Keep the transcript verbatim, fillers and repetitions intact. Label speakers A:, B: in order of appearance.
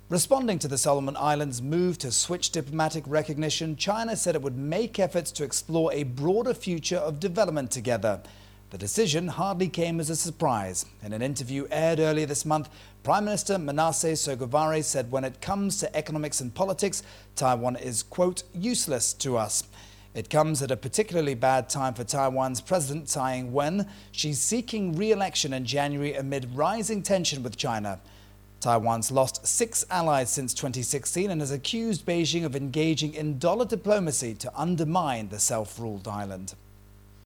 A: Responding to the Solomon Islands' move to switch diplomatic recognition, China said it would make efforts to explore a broader future of development together. The decision hardly came as a surprise. In an interview aired earlier this month, Prime Minister Manasseh Sogavare said when it comes to economics and politics, Taiwan is, quote, useless to us. It comes at a particularly bad time for Taiwan's President Tsai Ing-wen. She's seeking re-election in January amid rising tension with China. Taiwan's lost six allies since twenty sixteen and has accused Beijing of engaging in dollar diplomacy to undermine the self-ruled island.